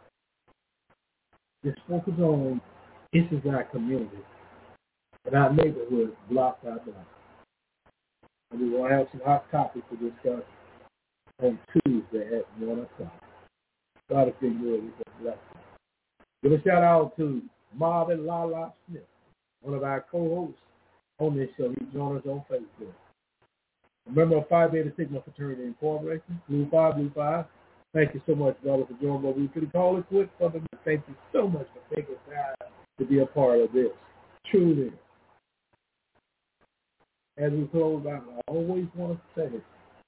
C: is focused on issues in our community and our neighborhood, block by block. And we're going to have some hot topics to discuss on Tuesday at 1 o'clock. God has been good. He's been blessed. Give a shout out to Marvin Lala Smith, one of our co-hosts on this show. He joined us on Facebook. A member of Phi Beta Sigma Fraternity Incorporated, Blue 5. Thank you so much, brother, for joining what we could call it quit for them. Thank you so much for taking time to be a part of this. Truly. As we close out, I always want to say this.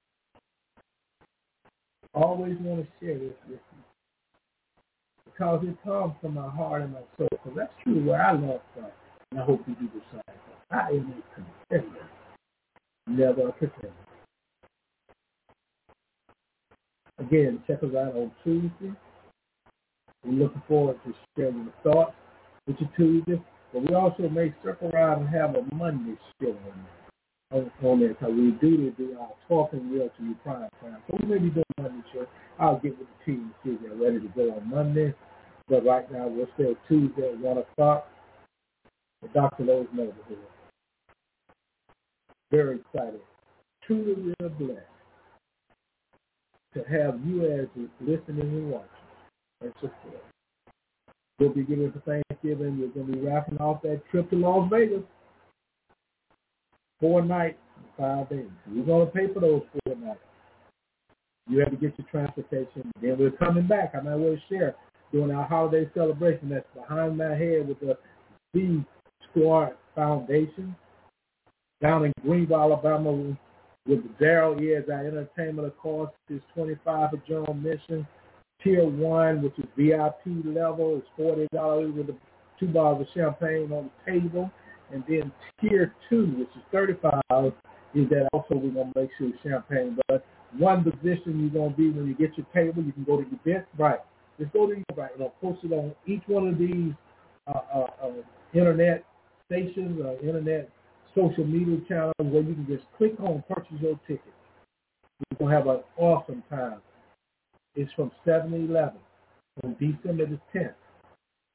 C: I always want to share this with you. Because it comes from my heart and my soul. Because that's truly where I love from. And I hope you do the same. I am a contender, never a pretender. Again, check us out on Tuesday. We're looking forward to sharing your thoughts with you Tuesday. But we also may circle around and have a Monday show on there, because we do our Talking Real to You prime time. So we may be doing a Monday show. I'll get with the team and see if they're ready to go on Monday. But right now, we'll stay Tuesday at 1 o'clock at Dr. Lowe's neighborhood. Very excited. Truly, real blessed to have you as listening and watching and support. We'll be getting for Thanksgiving. We're going to be wrapping off that trip to Las Vegas. 4 nights, 5 days. We're going to pay for those 4 nights. You have to get your transportation. Then we're coming back. I might want to share during our holiday celebration that's behind my head with the B Squad Foundation down in Greenville, Alabama, with Daryl Ayers. Our entertainment, of course, is $25 for general admission. Tier 1, which is VIP level, is $40 with 2 bottles of champagne on the table. And then Tier 2, which is $35, is that also we're going to make sure champagne. But one position you're going to be when you get your table, you can go to Eventbrite. Just go to Eventbrite, and I'll post it on each one of these internet stations or internet social media channels where you can just click on purchase your ticket. You're going to have an awesome time. It's from 7-Eleven on December the 10th.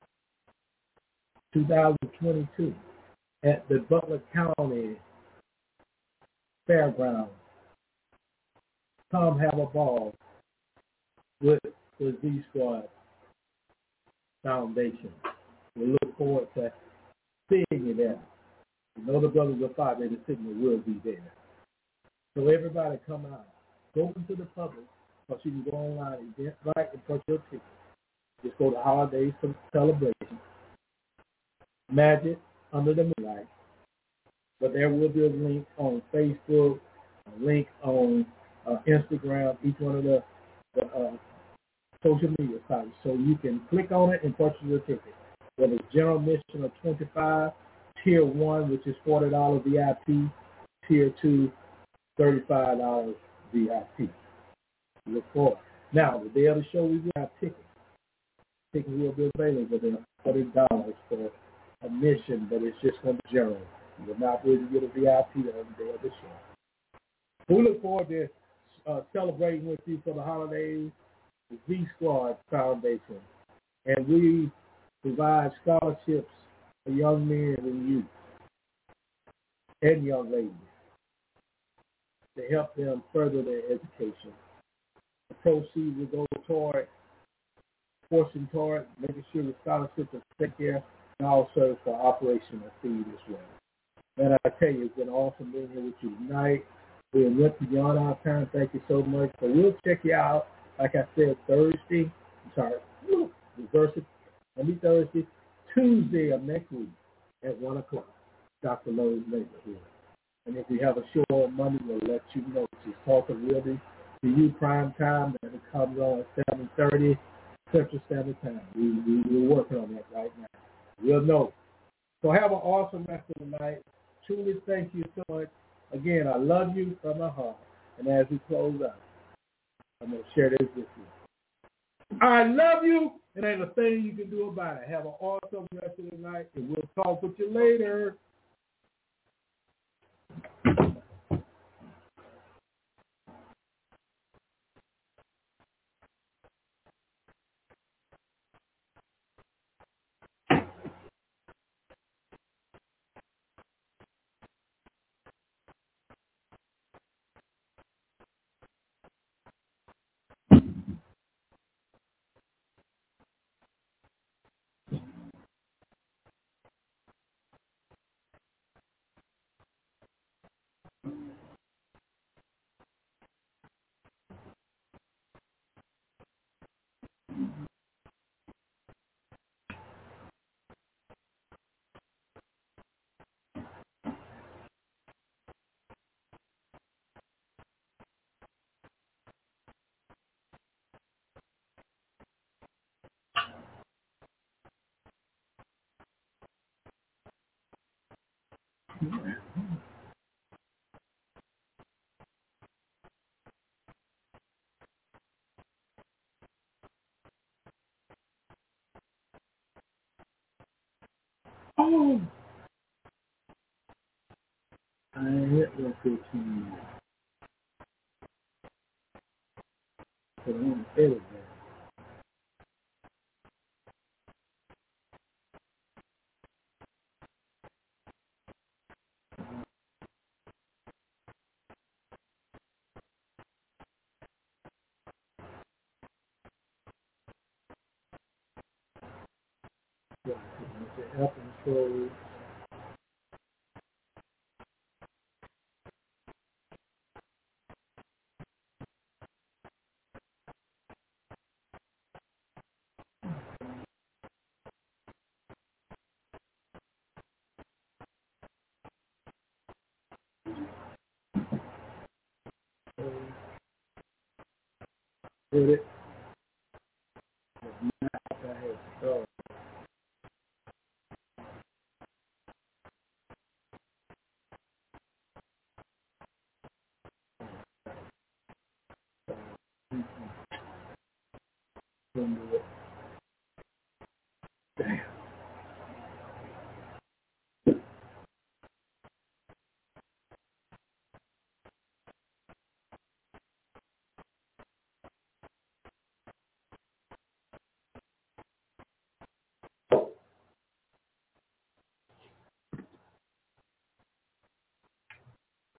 C: 2022 at the Butler County Fairgrounds. Come have a ball with the Z Squad Foundation. We look forward to seeing you there. You know the Brothers of Five, the signal will be there. So everybody come out. Go into the public, or you can go online, Eventbrite, and purchase your ticket. Just go to Holidays Celebration, Magic Under the Moonlight. But there will be a link on Facebook, a link on Instagram, each one of the social media sites. So you can click on it and purchase your ticket. Whether it's general admission of $25, Tier 1, which is $40 VIP, Tier 2, $35 VIP. Look forward. Now, the day of the show, we will have tickets. Tickets will be available there, $40 for admission, but it's just going to be general. You will not be able to get a VIP on the day of the show. We look forward to celebrating with you for the holidays, the Z Squad Foundation. And we provide scholarships for young men and youth and young ladies to help them further their education. The proceeds will go toward making sure the scholarships are taken care of, and also for operational feed as well. And I tell you, it's been awesome being here with you tonight. We went beyond our time. Thank you so much. So we'll check you out, like I said, Thursday. Thursday, Tuesday of next week at 1 o'clock, Dr. Lowe's Neighborhood. And if we have a show on Monday, we'll let you know. She's talking really to you prime time, and it comes on at 7:30 Central Standard Time. We're working on that right now. We'll know. So have an awesome rest of the night. Truly thank you so much. Again, I love you from my heart. And as we close out, I'm going to share this with you. I love you, and ain't a thing you can do about it. Have an awesome rest of the night, and we'll talk with you later. Oh, I hit 115. But I want to edit that. Up and close. Did it.